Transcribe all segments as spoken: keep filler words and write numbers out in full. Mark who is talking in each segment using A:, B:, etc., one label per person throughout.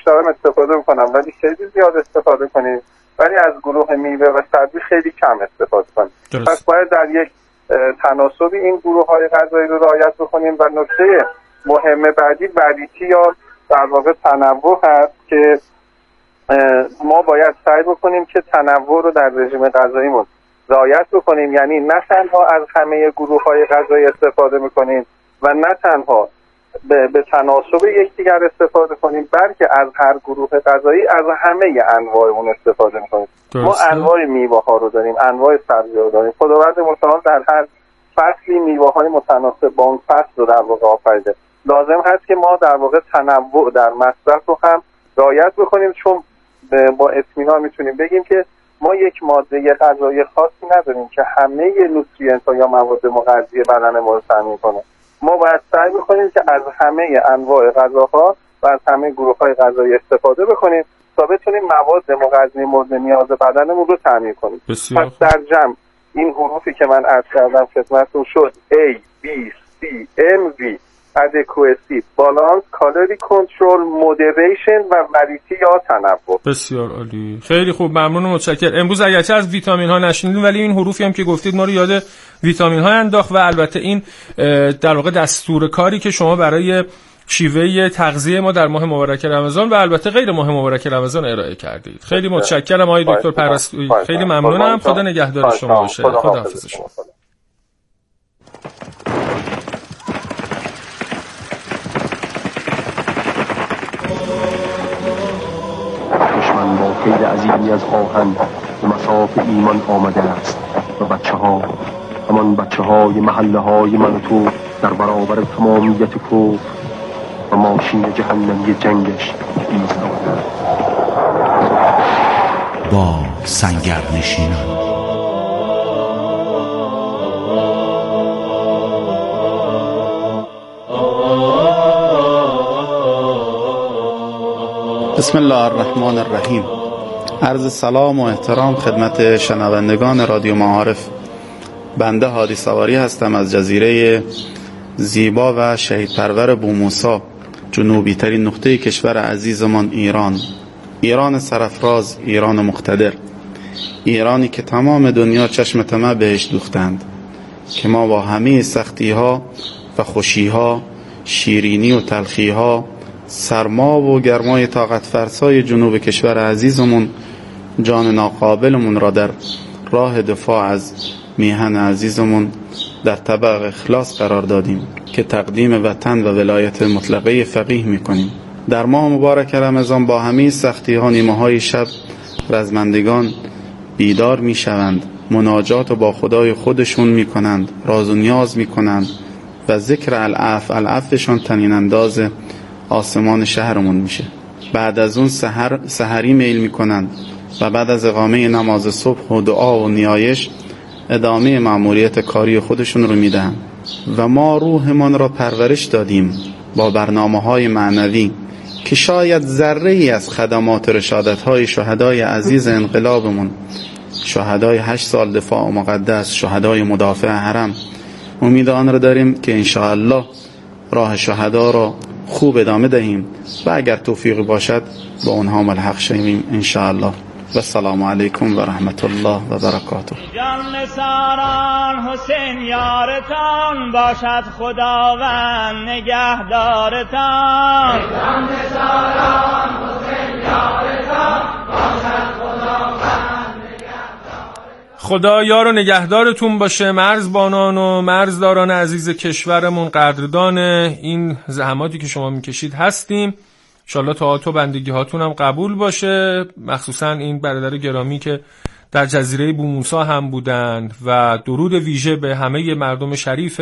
A: دارم استفاده میکنم ولی خیلی زیاد استفاده کنیم، ولی از گروه میوه و سبزی خیلی کم استفاده کنیم. پس باید در یک تناسبی این گروه های غذایی رو رعایت بکنیم. و نکته مهم بعدی وریتی یا در واقع تنوع هست که ما باید سعی بکنیم که تنوع رو در رژیم غذاییمون رعایت بکنیم، یعنی نه تنها از همه گروه های غذایی استفاده میکنیم و نه تنها به, به تناسب یکدیگر استفاده کنیم، بلکه از هر گروه غذایی از همه انواع اون استفاده میکنیم. ما انواع میوه ها رو داریم، انواع سبزی رو داریم. خداوند متعال در هر فصلی میوه های متناسب با اون فصل رو در واقع آفریده. لازم هست که ما در واقع تنوع در مصرف رو هم رعایت بکنیم، چون با اطمینان میتونیم بگیم که ما یک ماده غذایی خاصی نداریم که همه نوتریانت ها یا مواد مغذی بدن ما رو تامین کنه. ما باید سعی بکنیم که از همه انواع غذاها و از همه گروه‌های غذایی استفاده بکنیم تا بتونیم مواد مغذی مورد نیاز بدنمون رو تامین کنیم. پس در جمع این حروفی که من عرض کردم خدمتتون شد A, B, C, M, V adequacy, balance, calorie control, moderation و وریتی یا تنوع.
B: بسیار عالی، خیلی خوب، ممنون و متشکرم. امروز اگرچه از ویتامین ها نشنیدیم ولی این حروفی هم که گفتید ما رو یاد ویتامین ها انداخت و البته این در واقع دستور کاری که شما برای شیوه تغذیه ما در ماه مبارک رمضان و البته غیر ماه مبارک رمضان ارائه کردید. خیلی متشکرم آقای دکتر پرستویی، خیلی ممنونم. خدا نگهدار شما باشه. خداحافظ شما.
C: دشمن با کید عظیمی از آهن به مصاف ایمان آمده است و بچه ها، همان بچه های محله های من و تو در برابر تمامیت کفر و ماشین جهنمی جنگش ایستادند.
D: با سنگر نشینان
E: بسم الله الرحمن الرحیم. عرض سلام و احترام خدمت شنوندگان رادیو معارف. بنده هادی سواری هستم از جزیره زیبا و شهید پرور بوموسا، جنوبی ترین نقطه کشور عزیزمان ایران. ایران سرفراز، ایران مقتدر، ایرانی که تمام دنیا چشم طمع بهش دوختند، که ما با همه سختی ها و خوشی ها، شیرینی و تلخی ها، سرما و گرمای طاقت فرسای جنوب کشور عزیزمون جان ناقابلمون را در راه دفاع از میهن عزیزمون در طبق اخلاص قرار دادیم که تقدیم وطن و ولایت مطلقه فقیه میکنیم. در ماه مبارک رمضان با همه سختی ها نیمه های شب رزمندگان بیدار میشوند، مناجات با خدای خودشون میکنند، راز و نیاز میکنند و ذکر العفو العفوشان تنین انداز آسمان شهرمون میشه. بعد از اون سحر سحری میل میکنند و بعد از اقامه نماز صبح و دعا و نیایش ادامه مأموریت کاری خودشون رو میدن و ما روحمان را پرورش دادیم با برنامه‌های معنوی که شاید ذره ای از خدمات رشادت‌های شهدای عزیز انقلابمون، شهدای هشت سال دفاع مقدس، شهدای مدافع حرم، امید آن را داریم که انشاءالله راه شهدا را خوب ادامه دهیم و اگر توفیق باشد با اونها ملحق شویم انشاءالله. و السلام علیکم و رحمت الله و برکاته.
F: جان ساران حسین یارتان باشد خداوند نگهدارتان. جان ساران حسین یارتان باشد خداوند نگهدارتان.
B: خدا یار و نگهدارتون باشه. مرزبانان و مرزداران عزیز کشورمون، قدردان این زحماتی که شما میکشید هستیم. انشالله طاعات و بندگی هاتون هم قبول باشه، مخصوصا این برادر گرامی که در جزیره بوموسا هم بودند و درود ویژه به همه مردم شریف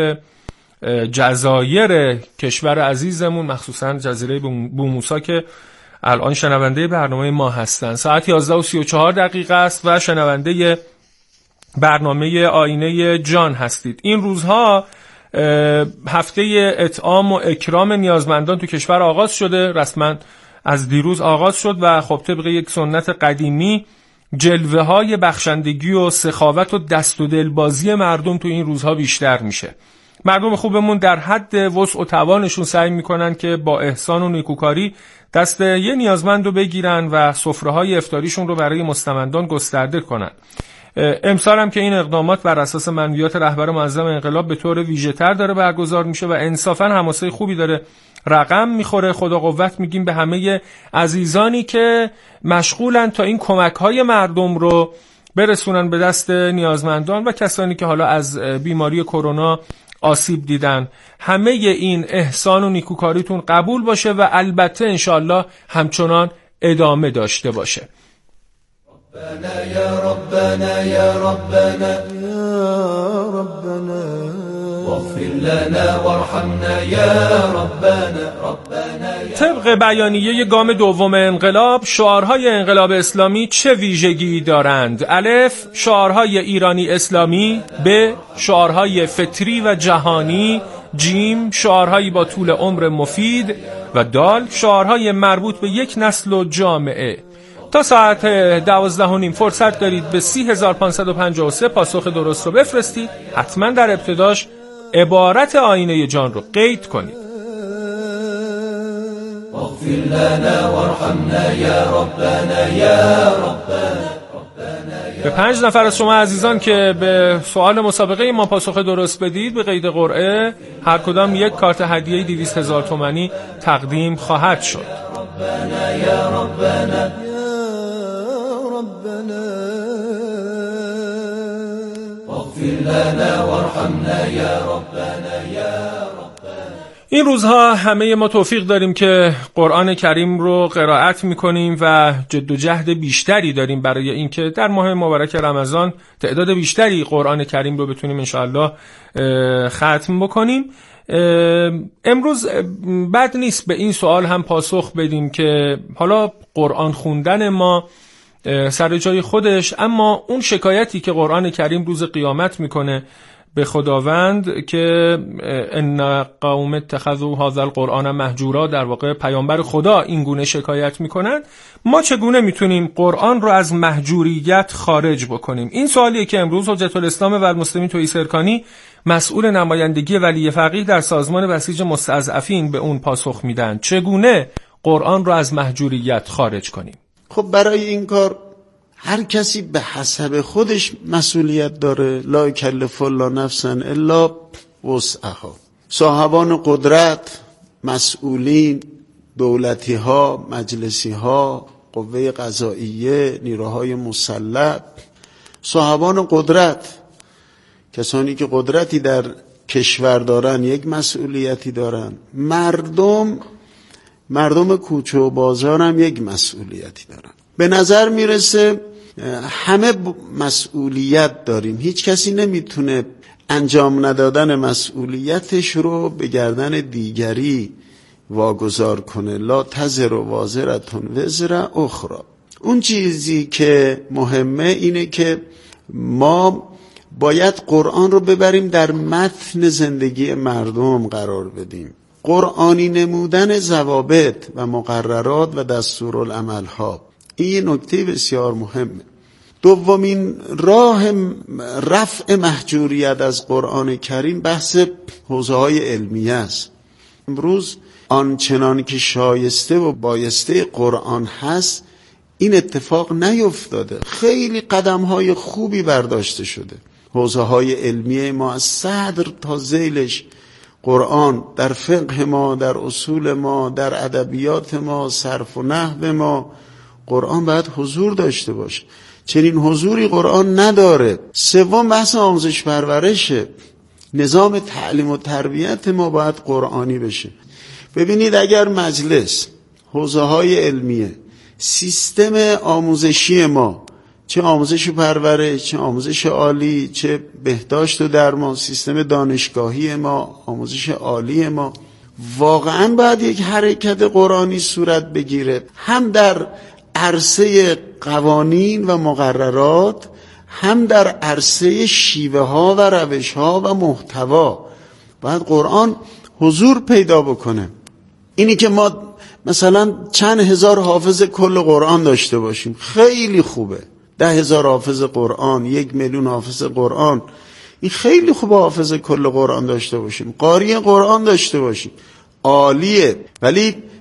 B: جزایر کشور عزیزمون، مخصوصا جزیره بوموسا که الان شنونده برنامه ما هستن. ساعت یازده و سی و چهار دقیقه است و شنونده برنامه آینه جان هستید. این روزها هفته اطعام و اکرام نیازمندان تو کشور آغاز شده، رسما از دیروز آغاز شد و خب طبق یک سنت قدیمی جلوه های بخشندگی و سخاوت و دست و دلبازی مردم تو این روزها بیشتر میشه. مردم خوبمون در حد وسع و توانشون سعی میکنن که با احسان و نیکوکاری دست یه نیازمند رو بگیرن و سفره‌های افطاریشون رو برای مستمندان گسترده کنن. امسال هم که این اقدامات بر اساس منویات رهبر معظم انقلاب به طور ویژه‌تر داره برگزار میشه و انصافاً حماسه خوبی داره رقم میخوره. خدا قوت میگیم به همه عزیزانی که مشغولن تا این کمک‌های مردم رو برسونن به دست نیازمندان و کسانی که حالا از بیماری کرونا آسیب دیدن. همه این احسان و نیکوکاریتون قبول باشه و البته انشالله همچنان ادامه داشته باشه.
G: ربنا یا ربنا یا ربنا یا ربنا واغفر لنا وارحمنا یا ربنا ربنا.
B: طبق بیانیه گام دوم انقلاب، شعارهای انقلاب اسلامی چه ویژگی دارند؟ الف، شعارهای ایرانی اسلامی. ب، شعارهای فطری و جهانی. جیم، شعارهایی با طول عمر مفید. و دال، شعارهای مربوط به یک نسل و جامعه. تا ساعت دوازده و نیم فرصت دارید به سی هزار و پانصد و پنجاه و سه پاسخ درست رو بفرستید. حتما در ابتداش عبارت آینه جان رو قید کنید.
G: اغفر لنا وارحمنا یا ربنا یا ربنا.
B: به پنج نفر از شما عزیزان که به سوال مسابقه ما پاسخ درست بدید به قید قرعه هر کدام یک کارت هدیه دویست هزار تومانی تقدیم خواهد شد.
G: ربنا یا ربنا اغفر لنا وارحمنا یا ربنا یا ربنا.
B: این روزها همه ما توفیق داریم که قرآن کریم رو قرائت میکنیم و جد و جهد بیشتری داریم برای اینکه در ماه مبارک رمضان تعداد بیشتری قرآن کریم رو بتونیم انشاءالله ختم بکنیم. امروز بد نیست به این سوال هم پاسخ بدیم که حالا قرآن خوندن ما سر جای خودش، اما اون شکایتی که قرآن کریم روز قیامت میکنه به خداوند که ان قوم اتخذوا هذا القرآن مهجورا، در واقع پیامبر خدا این گونه شکایت میکنن، ما چگونه میتونیم قرآن رو از مهجوریت خارج بکنیم؟ این سوالیه که امروز حجت الاسلام و المسلمین تویی سرکانی مسئول نمایندگی ولی فقیه در سازمان بسیج مستضعفین به اون پاسخ میدن. چگونه قرآن رو از مهجوریت خارج کنیم؟
H: خب برای این کار هر کسی به حسب خودش مسئولیت داره. لا یکلف الله نفسا الا وسعها. صاحبان قدرت، مسئولین، دولتی ها، مجلسی ها، قوه قضاییه، نیروهای مسلح، صاحبان قدرت، کسانی که قدرتی در کشور دارن یک مسئولیتی دارن. مردم مردم کوچه و بازار هم یک مسئولیتی دارن. به نظر میرسه همه مسئولیت داریم. هیچ کسی نمیتونه انجام ندادن مسئولیتش رو به گردن دیگری واگذار کنه. لا تزر وازرتون وزر اخرى. اون چیزی که مهمه اینه که ما باید قرآن رو ببریم در متن زندگی مردم قرار بدیم. قرآنی نمودن ضوابط و مقررات و دستورالعمل ها، این نکته بسیار مهمه. دومین راه رفع محجوریت از قرآن کریم بحث حوزه های علمیه است. امروز آنچنان که شایسته و بایسته قرآن هست این اتفاق نیفتاده. خیلی قدم های خوبی برداشته شده. حوزه های علمیه ما از صدر تا ذیلش قرآن، در فقه ما، در اصول ما، در ادبیات ما، صرف و نحو ما، قرآن باید حضور داشته باشه. چنین حضوری قرآن نداره. سوم بحث آموزش پرورشه. نظام تعلیم و تربیت ما باید قرآنی بشه. ببینید اگر مجلس، حوزه های علمیه، سیستم آموزشی ما، چه آموزش پرورش، چه آموزش عالی، چه بهداشت و درمان، سیستم دانشگاهی ما، آموزش عالی ما، واقعا باید یک حرکت قرآنی صورت بگیره. هم در عرصه قوانین و مقررات، هم در عرصه شیوه ها و روش ها و محتوا باید قرآن حضور پیدا بکنه. اینی که ما مثلا چند هزار حافظ کل قرآن داشته باشیم خیلی خوبه. ده هزار حافظ قرآن، یک میلیون حافظ قرآن، این خیلی خوبه. حافظ کل قرآن داشته باشیم، قاری قرآن داشته باشیم، عالیه. ولی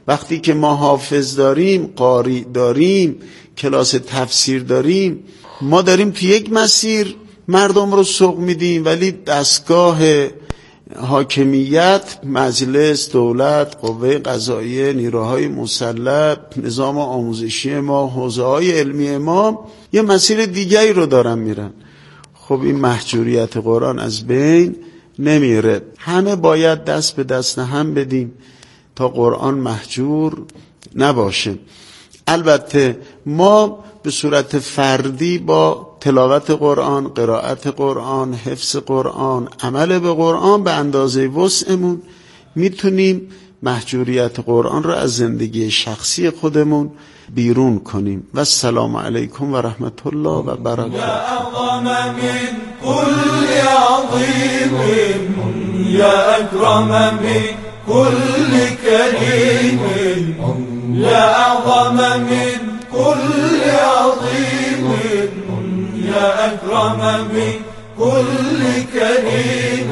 H: وقتی که ما حافظ داریم، قاری داریم، کلاس تفسیر داریم، ما داریم تو یک مسیر مردم رو سوق میدیم، ولی دستگاه حاکمیت، مجلس، دولت، قوه قضاییه، نیروهای مسلح، نظام آموزشی ما، حوزه‌های علمی ما یه مسیر دیگری رو دارن میرن. خب این محجوریت قرآن از بین نمیره. همه باید دست به دست هم بدیم تا قرآن محجور نباشه. البته ما به صورت فردی با تلاوت قرآن، قرائت قرآن، حفظ قرآن، عمل به قرآن به اندازه وسعمون میتونیم محجوریت قرآن رو از زندگی شخصی خودمون بیرون کنیم. و السلام علیکم و رحمت الله و برکاته.
G: اعظم من كل عظیم یا اکرم من كل کریم یا اعظم من كل عظیم یا اکرم من كل کریم.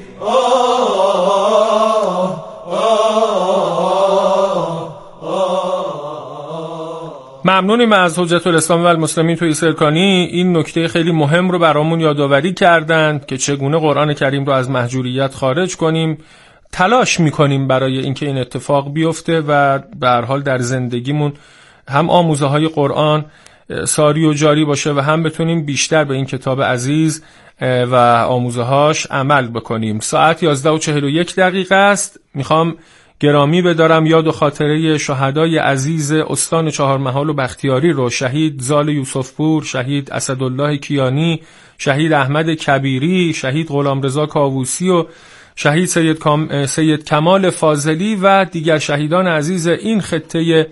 B: ممنونیم از حجت الاسلام و المسلمین توی سرکانی. این نکته خیلی مهم رو برامون یادآوری کردند که چگونه قرآن کریم رو از محجوریت خارج کنیم. تلاش میکنیم برای اینکه این اتفاق بیفته و به هر حال در زندگیمون هم آموزه های قرآن ساری و جاری باشه و هم بتونیم بیشتر به این کتاب عزیز و آموزه هاش عمل بکنیم. ساعت یازده و چهل و یک دقیقه است. میخوام گرامی بدارم یاد و خاطره شهدای عزیز استان چهارمحال و بختیاری رو، شهید زال یوسفپور، شهید اسدالله کیانی، شهید احمد کبیری، شهید غلامرضا کاووسی و شهید سید, کام... سید کمال فاضلی و دیگر شهیدان عزیز این خطه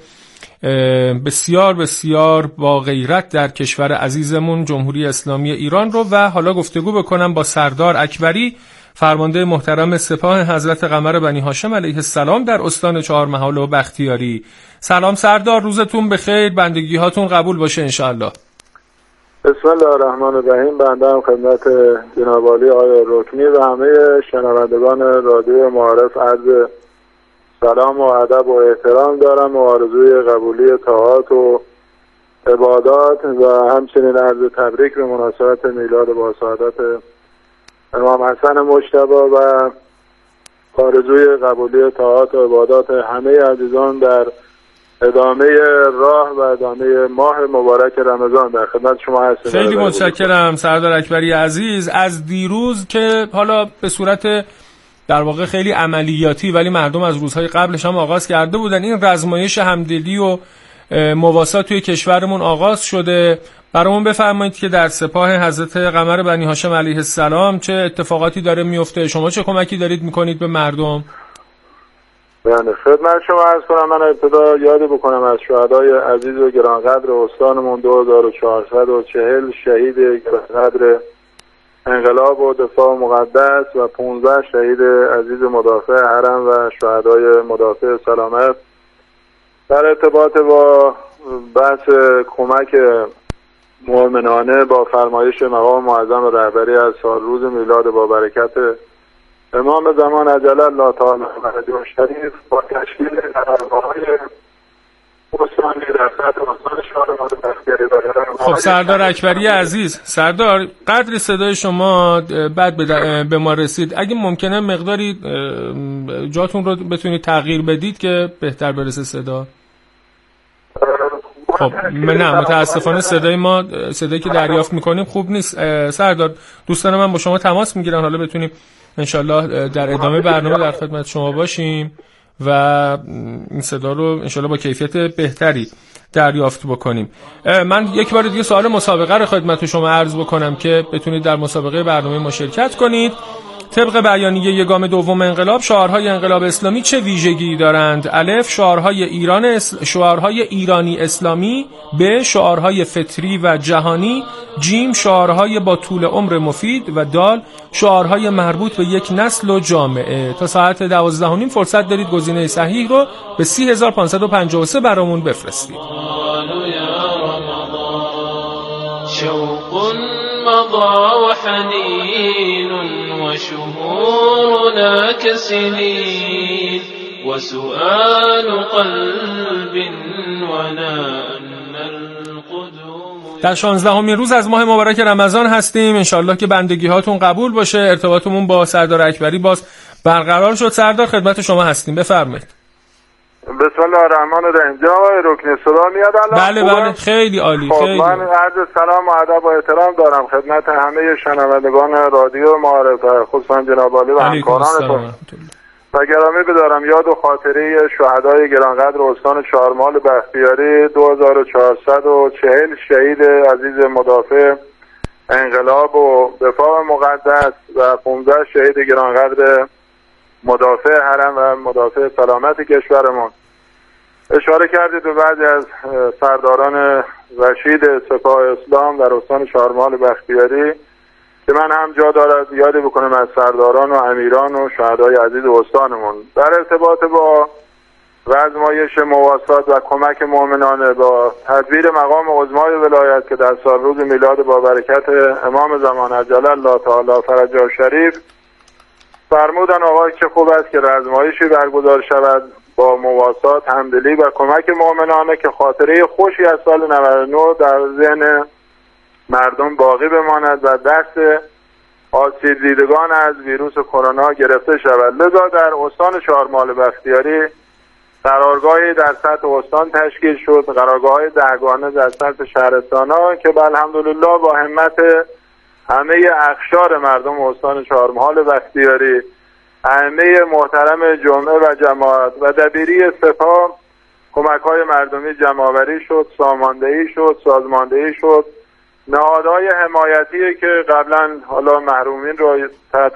B: بسیار بسیار با غیرت در کشور عزیزمون جمهوری اسلامی ایران رو. و حالا گفتگو بکنم با سردار اکبری، فرمانده محترم سپاه حضرت قمر بنی هاشم علیه السلام در استان چهارمحال و بختیاری. سلام سردار، روزتون بخیر، بندگی هاتون قبول باشه انشاءالله.
I: بسم الله الرحمن الرحیم. بنده هم خدمت جناب عالی آقای رکنی و همه شنوندگان رادیو معارف عرض سلام و ادب و احترام دارم و آرزوی قبولی طاعات و عبادات و همچنین عرض تبریک به مناسبت میلاد با سعادت امام حسن مجتبی و آرزوی قبولی طاعات و عبادات همه عزیزان در ادامه راه و ادامه ماه مبارک رمضان. در خدمت شما هستم.
B: خیلی متشکرم سردار اکبری عزیز. از دیروز که حالا به صورت در واقع خیلی عملیاتی ولی مردم از روزهای قبلش هم آغاز کرده بودن، این رزمایش همدلی و مواسات توی کشورمون آغاز شده. برامون بفرمایید که در سپاه حضرت قمر بنی هاشم علیه السلام چه اتفاقاتی داره میفته، شما چه کمکی دارید میکنید به مردم؟
I: بله، خدمت شما عرض کنم. من ابتدا یادی بکنم از شهدای عزیز و گرانقدر استانمون دو هزار و چهارصد و چهل شهید گرانقدر انقلاب و دفاع مقدس و پانزده شهید عزیز مدافع حرم و شهدای مدافع سلامت. در ارتباط با بحث کمک مؤمنانه با فرمایش مقام معظم رهبری از سال روز میلاد با برکت امام زمان عجل الله تعالی فرجه شریف با تشکیل قرارگاه‌های استانی در سطح استان شهرمحال بختیاری.
B: خب سردار اکبری عزیز، سردار قدر صدای شما بعد به ما رسید، اگه ممکنه مقداری جاتون رو بتونید تغییر بدید که بهتر برسه صدا. خب نه متاسفانه صدای ما، صدایی که دریافت میکنیم خوب نیست. سردار دوستان من با شما تماس میگیرن، حالا بتونیم انشالله در ادامه برنامه در خدمت شما باشیم و این صدا رو انشالله با کیفیت بهتری دریافت بکنیم. من یک بار دیگه سوال مسابقه رو خدمت شما عرض بکنم که بتونید در مسابقه برنامه ما شرکت کنید. طبق بیانیه یگام دوم انقلاب، شعارهای انقلاب اسلامی چه ویژگی دارند؟ الف شعارهای ایران اس... شعارهای ایرانی اسلامی، ب شعارهای فطری و جهانی، جیم شعارهای با طول عمر مفید و دال شعارهای مربوط به یک نسل و جامعه. تا ساعت دوازده و نیم فرصت دارید گزینه صحیح رو به سی هزار و پانصد و پنجاه و سه برامون بفرستید.
J: شوق مضى وحنين وشهورنا كسنين
B: وسؤال قلب وناء القدوم. در شانزدهمین روز از ماه مبارک رمضان هستیم. انشالله که بندگی هاتون قبول باشه. ارتباطمون با سردار اکبری باز برقرار شد. سردار خدمت شما هستیم، بفرمایید.
I: بسم الله الرحمن الرحیم. جناب رکن صدا میاد الان؟
B: بله بله خیلی عالی.
I: خب
B: خیلی
I: من عرض سلام و ادب و احترام دارم خدمت همه شنوندگان رادیو معارف، خصوصا جناب عالی و همکارانتون. و گرامی بدارم یاد و خاطره شهدای گرانقدر استان چهارمحال بختیاری دو هزار و چهارصد و چهل شهید عزیز مدافع انقلاب و دفاع مقدس و پانزده شهید گرانقدر مدافع حرم و مدافع سلامت کشورمون. اشاره کردید به بعضی از سرداران رشید سپاه اسلام در استان چهارمحال بختیاری که من هم جا دارد یادی بکنم از سرداران و امیران و شهدای عزیز استانمون در ارتباط با رزمایش مواسات و کمک مؤمنانه با تدبیر مقام عظمای ولایت که در سال روز میلاد با برکت امام زمان عجل الله تعالی فرجه شریف فرمودن آقای چه خوب است که رزمایشی برگزار شود با مواسات، همدلی و کمک مؤمنانه که خاطره خوشی از سال نود و نه در ذهن مردم باقی بماند و دست آسیب دیدگان از ویروس کرونا گرفته شود. لذا در استان چهارمحال بختیاری قرارگاهی در سطح استان تشکیل شد، قرارگاه‌های دهگانه در سطح شهرستان‌ها که الحمدلله با همت همه اقشار مردم استان چهارمحال بختیاری، ائمه محترم جمعه و جماعت و دبیری سپاه کمک‌های مردمی جمع‌آوری شد، ساماندهی شد، سازماندهی شد. نهادهای حمایتی که قبلا حالا محرومین را تحت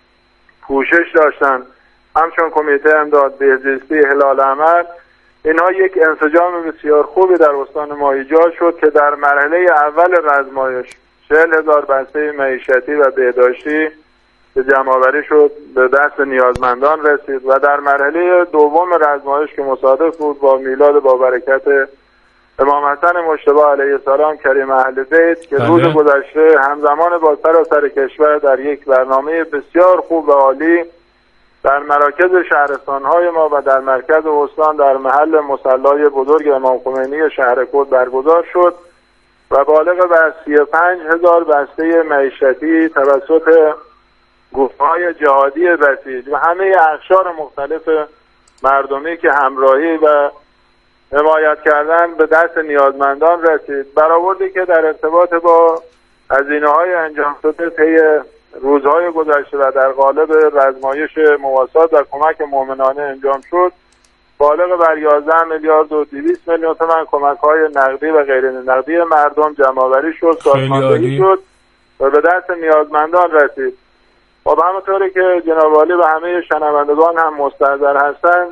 I: پوشش داشتن همچون کمیته امداد بهزیستی هلال احمر، اینها یک انسجام بسیار خوبی در استان ما ایجاد شد که در مرحله اول رزمایش چهل هزار بسته معیشتی و بهداشتی که جمع‌آوری شد به دست نیازمندان رسید و در مرحله دوم رزمایش که مصادف بود با میلاد با برکت امام حسن مجتبی علیه السلام کریم اهل بیت که روز گذشته همزمان با سراسر کشور در یک برنامه بسیار خوب و عالی در مراکز شهرستان‌های ما و در مرکز استان در محل مصلی بزرگ امام خمینی شهرکرد برگزار شد و بالغ بر سی و پنج هزار بسته معیشتی توسط گروه‌های جهادی بسیج و همه اقشار مختلف مردمی که همراهی و حمایت کردن به دست نیازمندان رسید. برآوردی که در ارتباط با هزینه‌های انجام شده طی روزهای گذشته و در قالب رزمایش مواسات و کمک مؤمنانه انجام شد بالغ بر یازده میلیارد و دویست میلیون تومان کمک‌های نقدی و غیر نقدی مردم جمع‌آوری شد، سازماندهی شد و به دست نیازمندان رسید. و همونطوری که جناب عالی و همه شنوندگان هم مستحضر هستند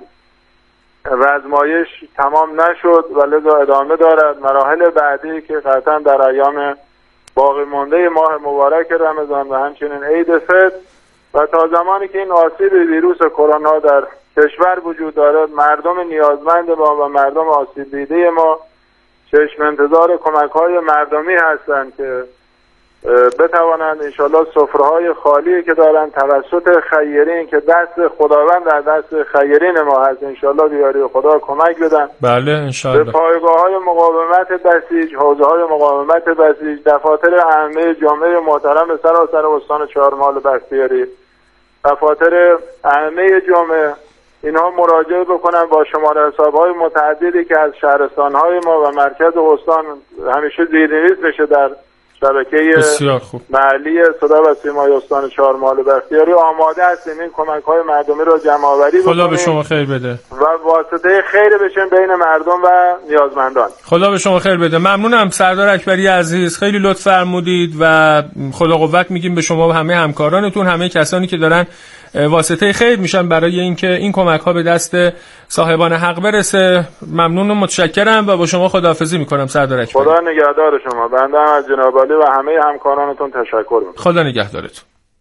I: رزمایش تمام نشد و لذا ادامه دارد. مراحل بعدی که قطعا در ایام باقی مانده ماه مبارک رمضان و همچنین عید فطر و تا زمانی که این آسیب ویروس کرونا در کشور وجود دارد مردم نیازمند ما و مردم آسیب دیده ما چشم انتظار کمک‌های مردمی هستند که بتوانند انشالله سفره‌های خالی که دارند توسط خیرین که دست خداوند در دست خیرین ما هست انشالله بیاری خدا کمک بدن.
B: بله انشالله.
I: به پایگاه‌های مقاومت بسیج، حوزه‌های مقاومت بسیج، دفاتر ائمه جامعه محترم سراسر استان چهارمحال بختیاری، دفاتر ائمه جامعه اینها مراجعه بکنن با شماره حساب‌های متعددی که از شهرستان‌های ما و مرکز استان همیشه زیرنویس بشه در شبکه محلی صدا و سیمای استان چهارمحال بختیاری آماده هستیم این کمک‌های مردمی را جمع‌آوری بکنیم.
B: خدا به شما خیر بده
I: و واسطه خیر بشیم بین مردم و نیازمندان.
B: خدا به شما خیر بده. ممنونم سردار اکبری عزیز، خیلی لطف فرمودید و خدا قوت میگیم به شما و همه همکارانتون، همه کسانی که دارن واسطه خیر میشن برای اینکه این کمک ها به دست صاحبان حق برسه. ممنون و متشکرم و با شما خداحافظی میکنم سردار اکبری.
I: خدا نگهدار شما. بنده هم از جناب عالی و همه همکارانتون تشکر میکنم.
B: خدا نگهدارتون.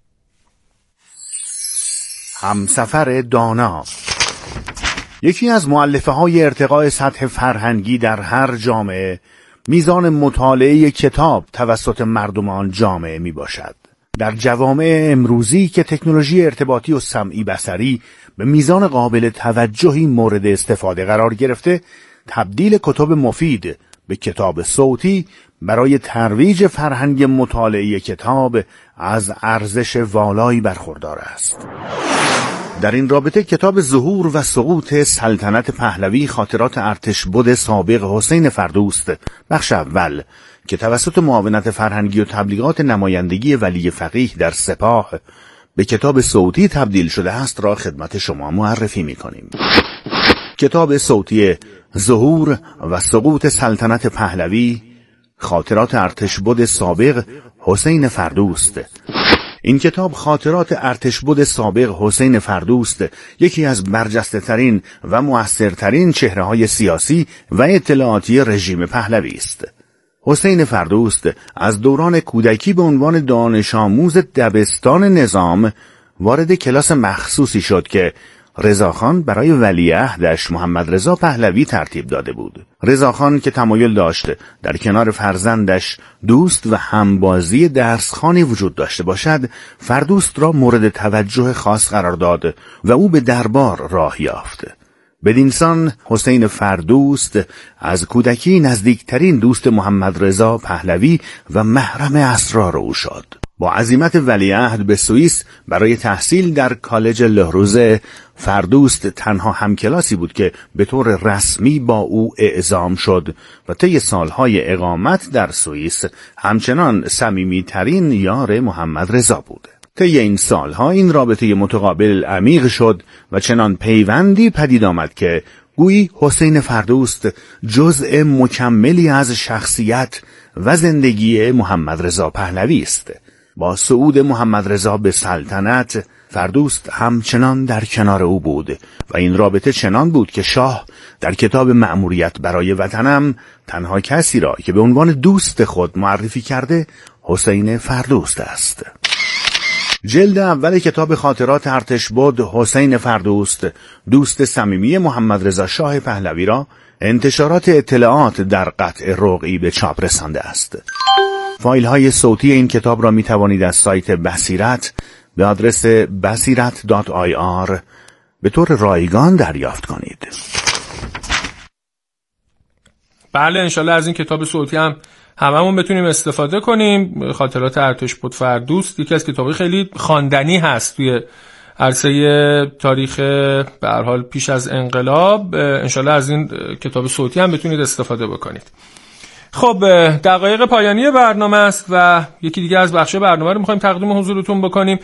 D: همسفر دانا یکی از مؤلفه های ارتقاء سطح فرهنگی در هر جامعه میزان مطالعه کتاب توسط مردم آن جامعه می باشد. در جوامع امروزی که تکنولوژی ارتباطی و سمعی بصری به میزان قابل توجهی مورد استفاده قرار گرفته، تبدیل کتب مفید به کتاب صوتی برای ترویج فرهنگ مطالعه کتاب از ارزش والایی برخوردار است. در این رابطه کتاب ظهور و سقوط سلطنت پهلوی خاطرات ارتشبد سابق حسین فردوست بخش اول که توسط معاونت فرهنگی و تبلیغات نمایندگی ولی فقیه در سپاه به کتاب صوتی تبدیل شده است را خدمت شما معرفی می‌کنیم. کتاب صوتی ظهور و سقوط سلطنت پهلوی خاطرات ارتشبد سابق حسین فردوست. این کتاب خاطرات ارتشبد سابق حسین فردوست، یکی از برجسته ترین و مؤثرترین چهره‌های سیاسی و اطلاعاتی رژیم پهلوی است. حسین فردوست از دوران کودکی به عنوان دانش آموز دبستان نظام وارد کلاس مخصوصی شد که رضاخان برای ولیعهدش محمد رضا پهلوی ترتیب داده بود. رضاخان که تمایل داشت در کنار فرزندش دوست و همبازی درسخوانی وجود داشته باشد، فردوست را مورد توجه خاص قرار داد و او به دربار راه یافت. بدینسان حسین فردوست از کودکی نزدیکترین دوست محمد رضا پهلوی و محرم اسرار او شد. با عزیمت ولیعهد به سوئیس برای تحصیل در کالج لهروزه، فردوست تنها همکلاسی بود که به طور رسمی با او اعزام شد و طی سالهای اقامت در سوئیس همچنان صمیمی‌ترین یار محمد رضا بود. طی این سالها این رابطه متقابل عمیق شد و چنان پیوندی پدید آمد که گویی حسین فردوست جزء مکملی از شخصیت و زندگی محمد رضا پهلوی است. با صعود محمد رضا به سلطنت، فردوست همچنان در کنار او بود و این رابطه چنان بود که شاه در کتاب مأموریت برای وطنم تنها کسی را که به عنوان دوست خود معرفی کرده حسین فردوست است. جلد اول کتاب خاطرات ارتشبد حسین فردوست، دوست صمیمی محمد رضا شاه پهلوی، را انتشارات اطلاعات در قطع رقعی به چاپ رسانده است. فایل های صوتی این کتاب را می توانید از سایت بصیرت به آدرس بصیرت دات آی آر به طور رایگان دریافت کنید.
B: بله، انشالله از این کتاب صوتی هم هممون بتونیم استفاده کنیم. خاطرات ارتشبد فردوست یکی از کتاب‌های خیلی خواندنی هست توی عرصه تاریخ به هر حال پیش از انقلاب. انشالله از این کتاب صوتی هم بتونید استفاده بکنید. خب دقایق پایانی برنامه است و یکی دیگه از بخش برنامه رو می‌خوایم تقدیم حضورتون بکنیم.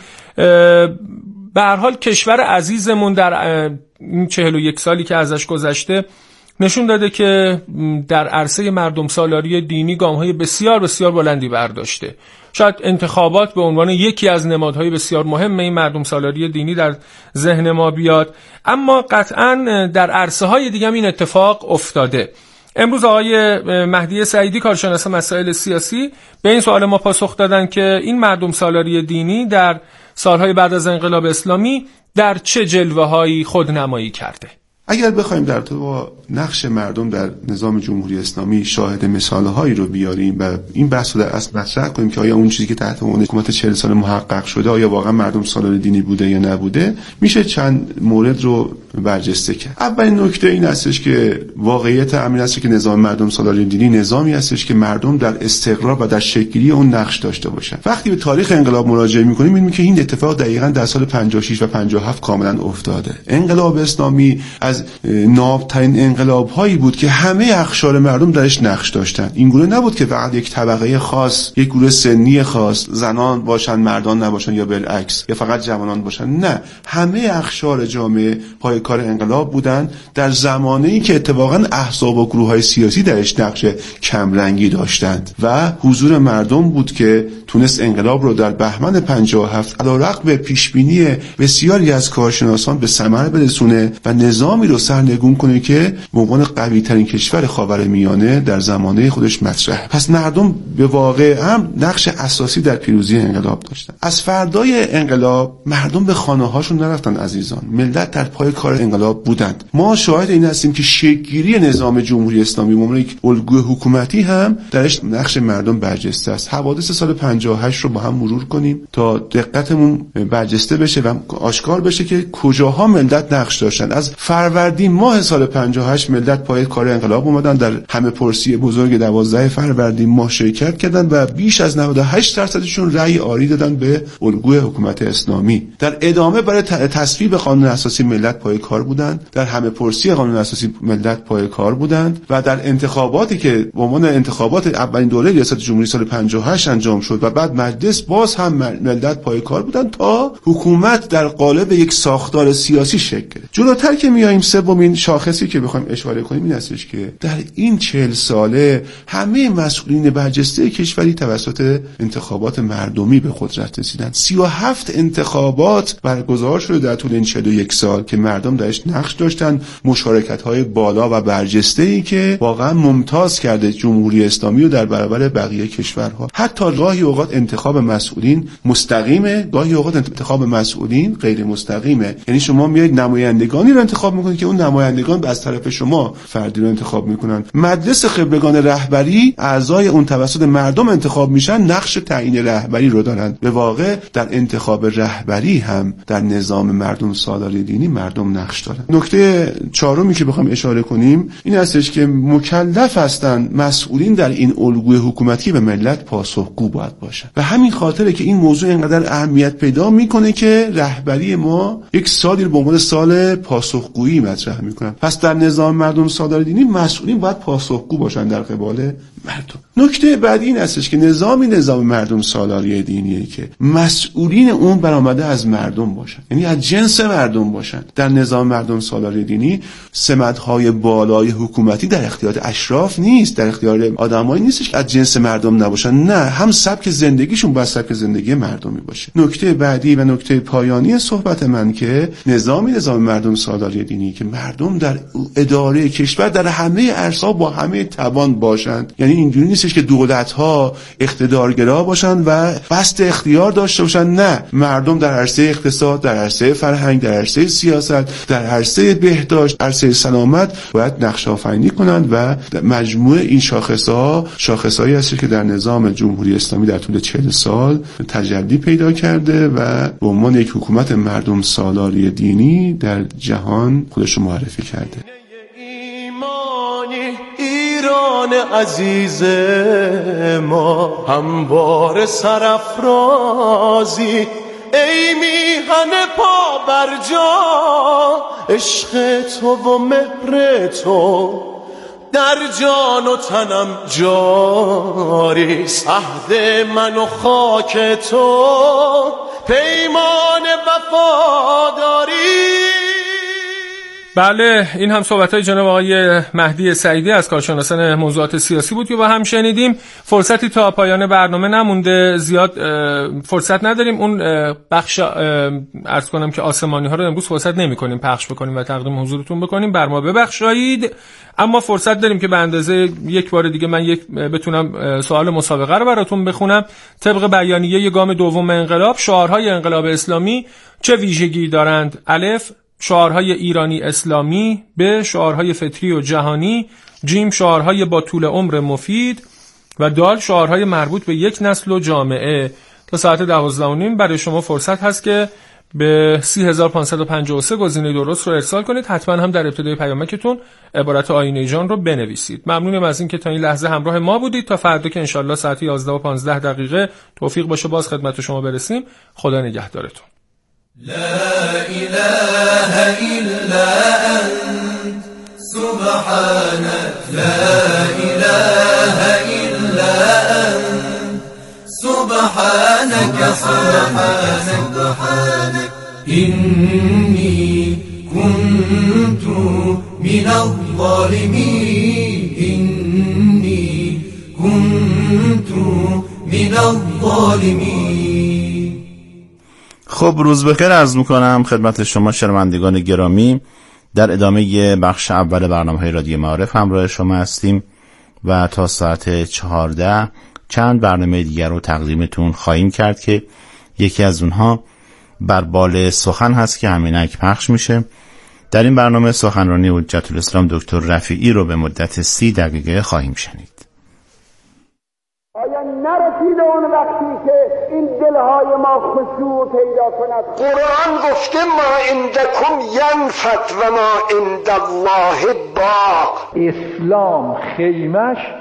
B: به هر حال کشور عزیزمون در این چهل و یک سالی که ازش گذشته نشون داده که در عرصه مردم سالاری دینی گام‌های بسیار بسیار بلندی برداشته. شاید انتخابات به عنوان یکی از نمادهای بسیار مهم این مردم سالاری دینی در ذهن ما بیاد، اما قطعاً در عرصه‌های دیگه هم این اتفاق افتاده. امروز آقای مهدی سعیدی کارشناس مسائل سیاسی به این سوال ما پاسخ دادن که این مردم سالاری دینی در سالهای بعد از انقلاب اسلامی در چه جلوه‌هایی خودنمایی کرده.
J: اگر بخوایم در تو نقش مردم در نظام جمهوری اسلامی شاهد مثالهایی رو بیاریم و این بحث رو در اصل مطرح کنیم که آیا اون چیزی که تحت عنوان حکومت چهل سال محقق شده آیا واقعا مردم سالار دینی بوده یا نبوده، میشه چند مورد رو برجسته کرد. اولین نکته این هستش که واقعیت امر است که نظام مردم سالار دینی نظامی هستش که مردم در استقرار و در شکلی اون نقش داشته باشن. وقتی به تاریخ انقلاب مراجعه می‌کنیم می‌بینیم که این اتفاق دقیقاً در سال پنجاه و شش و پنجاه و هفت کاملا افتاده. انقلاب اسلامی از نابترین انقلاب هایی بود که همه اقشار مردم درش نقش داشتن. این گونه نبود که فقط یک طبقه خاص، یک گروه سنی خاص، زنان باشن مردان نباشن یا بالعکس، یا فقط جوانان باشن. نه، همه اقشار جامعه پای کار انقلاب بودن در زمانه‌ای که اتفاقا احزاب و گروه‌های سیاسی درش نقش کمرنگی داشتند و حضور مردم بود که تونست انقلاب رو در بهمن پنجاه و هفت علیرغم پیشبینی بسیاری از کارشناسان به ثمر برسونه و نظامی رو سرنگون کنه که به عنوان قوی ترین کشور خاورمیانه در زمانه خودش مطرح. پس مردم به واقع هم نقش اساسی در پیروزی انقلاب داشتن. از فردای انقلاب مردم به خانه هاشون نرفتن عزیزان. ملت در پای کار کار انقلاب بودند. ما شاهد این هستیم که شکل‌گیری نظام جمهوری اسلامی به عنوان یک الگوی حکومتی هم درش نقش مردم برجسته است. حوادث سال پنجاه و هشت رو با هم مرور کنیم تا دقتمون برجسته بشه و آشکار بشه که کجاها ملت نقش داشتن. از فروردین ماه سال پنجاه و هشت ملت پای کار انقلاب اومدن، در همه پرسی بزرگ دوازده فروردین ماه شرکت کردن و بیش از نود و هشت درصدشون رأی آری دادن به الگوی حکومت اسلامی. در ادامه برای تصویب قانون اساسی ملت پای کار بودند، در همه پرسی قانون اساسی ملت پای کار بودند و در انتخاباتی که به عنوان انتخابات اولین دوره ریاست جمهوری سال پنجاه و هشت انجام شد و بعد مجلس باز هم ملت پای کار بودند تا حکومت در قالب یک ساختار سیاسی شکل گرفت. جلوتر که میایم سومین شاخصی که بخوایم اشاره کنیم این هستش که در این چهل ساله همه مسئولین برجسته کشوری توسط انتخابات مردمی به قدرت رسیدند. سی و هفت انتخابات برگزار شده در طول این چهل و یک سال که مردم درش نقش داشتن، مشارکت‌های بالا و برجسته‌ای که واقعا ممتاز کرده جمهوری اسلامی رو در برابر بقیه کشورها. حتی گاهی اوقات انتخاب مسئولین مستقیمه، گاهی اوقات انتخاب مسئولین غیر مستقیمه. یعنی شما میایید نمایندگانی رو انتخاب میکنید که اون نمایندگان از طرف شما فردی رو انتخاب میکنن. مجلس خبرگان رهبری اعضای اون توسط مردم انتخاب میشن، نقش تعیین رهبری رو دارن. به واقع در انتخاب رهبری هم در نظام مردم سالاری دینی مردم نقش دارن. نکته چهارمی که بخوام اشاره کنیم این هستش که مکلف هستند مسئولین در این الگوی حکومتی به ملت پاسخگو باید باشن و همین خاطره که این موضوع اینقدر اهمیت پیدا میکنه که رهبری ما یک سالی رو به عنوان سال پاسخگویی مطرح میکنن. پس در نظام مردم سالاری دینی مسئولین باید پاسخگو باشن در قبال مردم. نکته بعدی این هستش که نظامی نظام مردم سالاری دینیه که مسئولین اون برآمده از مردم باشن، یعنی از جنس مردم باشن. در نظام مردم سالاری دینی سمت‌های بالای حکومتی در اختیار اشراف نیست، در اختیار آدمایی نیستش که از جنس مردم نباشن، نه، هم سبک زندگیشون باید سبک زندگی مردمی باشه. نکته بعدی و نکته پایانی صحبت من که نظامی نظام مردم سالاری دینی که مردم در اداره کشور در همه عرصه‌ها با همه توان باشند. یعنی اینجوری نیستش که دولت‌ها اقتدارگرا باشن و بسط اختیار داشته باشن، نه، مردم در عرصه اقتصاد، در عرصه فرهنگ، در عرصه سیاست، در عرصه بهداشت، عرصه سلامت باید نقش آفرینی کنند و مجموع این شاخص‌ها شاخص‌هایی هست که در نظام جمهوری اسلامی در طول چهل سال تجلی پیدا کرده و به عنوان یک حکومت مردم سالاری دینی در جهان خودش رو معرفی کرده.
K: ایران عزیز ما هموار سرافرازی، ای میهن پا بر جا، عشق تو و مهر تو در جان و تنم جاری، عهد من و خاک تو پیمان وفاداری.
B: بله، این هم صحبت‌های جناب آقای مهدی سعیدی از کارشناسان موضوعات سیاسی بود که با هم شنیدیم. فرصتی تا پایان برنامه نمونده، زیاد فرصت نداریم. اون بخش عرض کنم که آسمانی ها رو امروز فرصت نمی‌کنیم پخش بکنیم و تقدیم حضورتون بکنیم، بر ما ببخشید. اما فرصت داریم که به اندازه یک بار دیگه من یک بتونم سوال مسابقه رو براتون بخونم. طبق بیانیه گام دوم انقلاب، شعارهای انقلاب اسلامی چه ویژگی دارند؟ الف، شعارهای ایرانی اسلامی. ب، شعارهای فطری و جهانی. جیم، شعارهای با طول عمر مفید. و دال، شعارهای مربوط به یک نسل و جامعه. تا ساعت دوازده و نیم برای شما فرصت هست که به سی هزار و پانصد و پنجاه و سه گزینه درست رو ارسال کنید. حتما هم در ابتدای پیامکتون عبارت آینه جان رو بنویسید. ممنونم از این که تا این لحظه همراه ما بودید. تا فردا که انشالله ساعت یازده و پانزده دقیقه توفیق باشه باز خدمت شما برسیم. خدا نگهدارتون.
G: لا إله إلا أنت سبحانك، لا إله إلا أنت سبحانك سبحانك إني كنت من الظالمين، إني كنت من الظالمين.
D: خب، روز بخیر عرض میکنم خدمت شما شنوندگان گرامی. در ادامه بخش اول برنامه‌های رادیو معارف همراه شما هستیم و تا ساعت چهارده چند برنامه دیگر رو تقدیمتون خواهیم کرد که یکی از اونها بر بال سخن هست که همینک پخش میشه در این برنامه سخنرانی حجت الاسلام دکتر رفیعی رو به مدت سی دقیقه خواهیم شنید.
L: آیا نرسیده اون وقتی که این دلهای ما خشوع پیدا کند؟
M: قرآن گفته ما عندکم ینفد و ما عند الله باق.
N: اسلام خیمش